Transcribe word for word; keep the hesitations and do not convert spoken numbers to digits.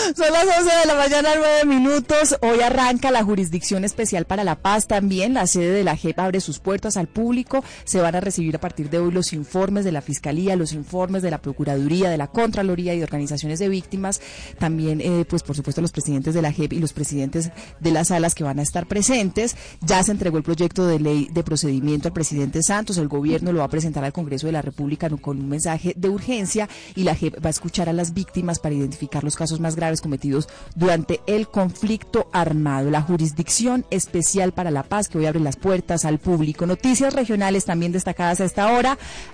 Son las once de la mañana, nueve minutos. Hoy arranca la Jurisdicción Especial para la Paz también. La sede de la J E P abre sus puertas al público. Se van a recibir a partir de hoy los informes de la Fiscalía, los informes de la Procuraduría, de la Contraloría y de organizaciones de víctimas. También, eh, pues por supuesto, los presidentes de la J E P y los presidentes de las salas que van a estar presentes. Ya se entregó el proyecto de ley de procedimiento al presidente Santos. El gobierno lo va a presentar al Congreso de la República con un mensaje de urgencia y la J E P va a escuchar a las víctimas para identificar los casos más graves cometidos durante el conflicto armado. La Jurisdicción Especial para la Paz que hoy abre las puertas al público. Noticias regionales también destacadas a esta hora.